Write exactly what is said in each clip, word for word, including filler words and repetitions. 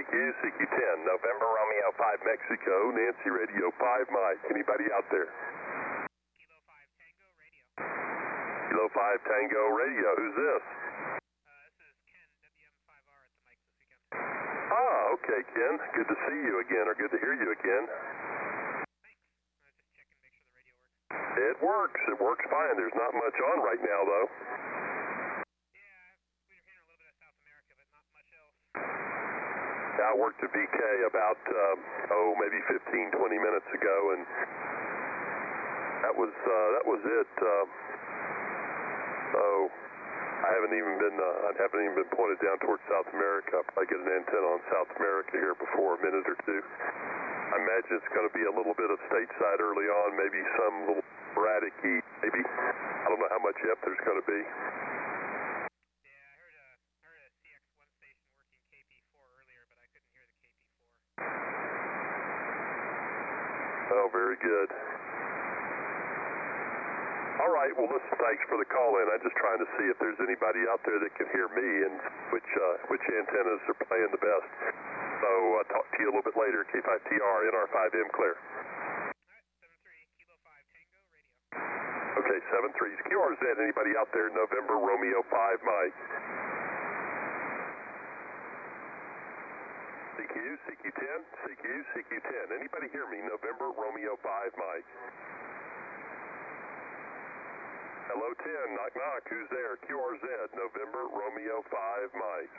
C Q, C Q ten, November Romeo five, Mexico, Nancy Radio five, Mike. Anybody out there? Kilo five Tango Radio. Kilo five Tango Radio. Who's this? Uh, this is Ken, W M five R at the mic this weekend. Ah, okay, Ken. Good to see you again, or good to hear you again. Thanks. I was just checking to make sure the radio works. It works. It works fine. There's not much on right now, though. Yeah, we were hearing a little bit of South America, but not much else. I worked at V K about, um, oh, maybe fifteen, twenty minutes ago, and that was uh, that was it. Um, so I haven't even been uh, I haven't even been pointed down towards South America. I'll probably get an antenna on South America here before a minute or two. I imagine it's going to be a little bit of stateside early on, maybe some little sporadic heat, maybe. I don't know how much F there's going to be. Oh, very good. All right, well, listen, thanks for the call in. I'm just trying to see if there's anybody out there that can hear me and which uh, which antennas are playing the best. So uh, talk to you a little bit later. K five T R, N R five M, clear. All right, seven three, Kilo five Tango Radio. Okay, seven three, Q R Z, anybody out there? November Romeo five, Mike. C Q, C Q ten, C Q, C Q ten. Anybody hear me? November Romeo five, Mike. Hello, ten, knock knock, who's there? Q R Z, November Romeo five, Mike.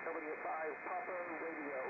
W five Papa Radio.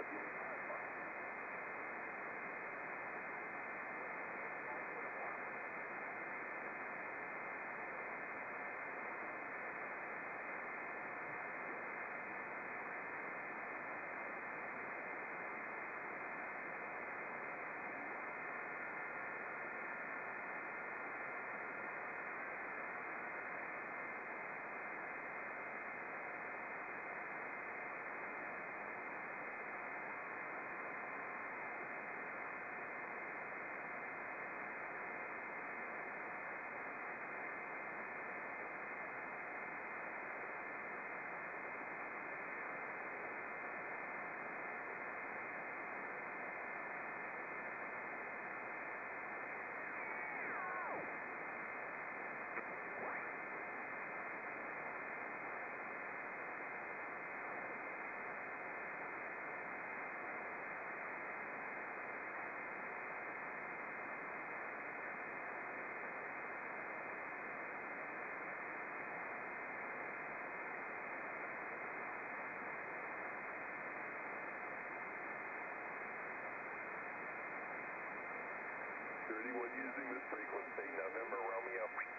Is there anyone using this frequency? November Romeo.